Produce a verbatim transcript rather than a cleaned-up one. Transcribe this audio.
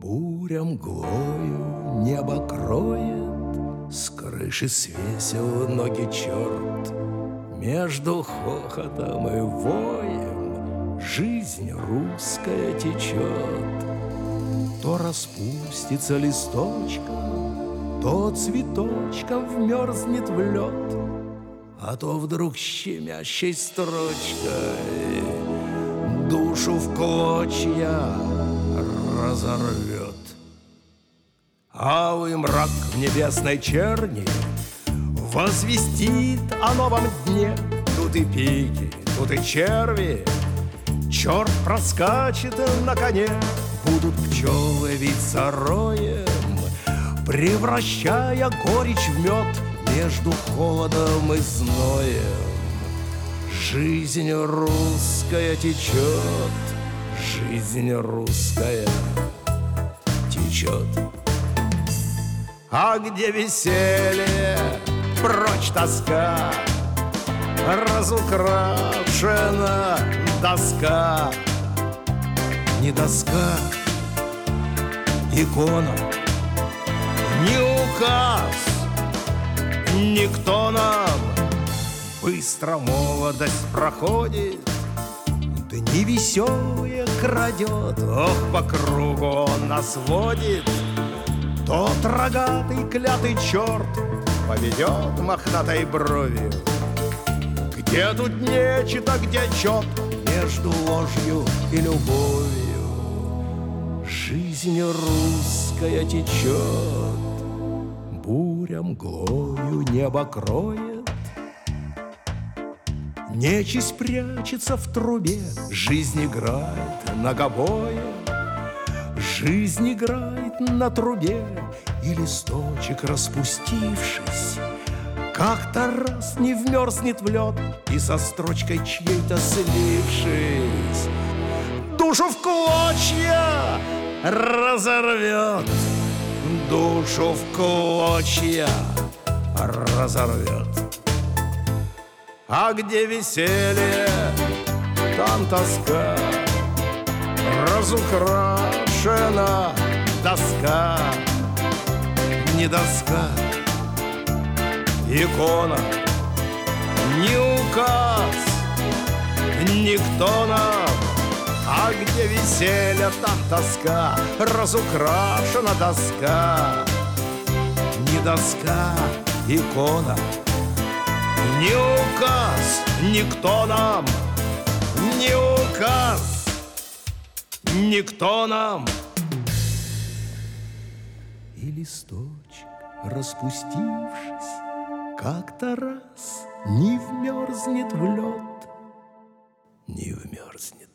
Буря мглою небо кроет, с крыши свесил ноги черт. Между хохотом и воем жизнь русская течет. То распустится листочка, то цветочком вмерзнет в лед, а то вдруг щемящей строчкой душу в клочья разорвет. Алый мрак в небесной черни возвестит о новом дне. Тут и пики, тут и черви, черт проскачет на коне. Будут пчелы виться роем, превращая горечь в мед. Между холодом и зноем жизнь русская течет, жизнь русская течет. А где веселье, прочь тоска, разукрашена доска. Не доска, икона, не указ, никто нам. Быстро молодость проходит, дни веселые крадет. Ох, по кругу он нас водит, тот рогатый клятый черт поведет мохнатой бровью. Где тут нечто, где чет между ложью и любовью? Жизнь русская течет, буря мглою небо кроет. Нечисть прячется в трубе, жизнь играет на гобое. Жизнь играет на трубе, и листочек, распустившись, как-то раз не вмерзнет в лед, и со строчкой чьей-то слившись, душу в клочья разорвет. Душу в клочья разорвет. А где веселье, там тоска, разукрашена доска. Не доска, икона, не указ, никто нам. А где веселье, там тоска, разукрашена доска. Не доска, икона, не указ, никто нам. Не указ, никто нам. И листочек, распустившись, как-то раз не вмерзнет в лед, не вмерзнет.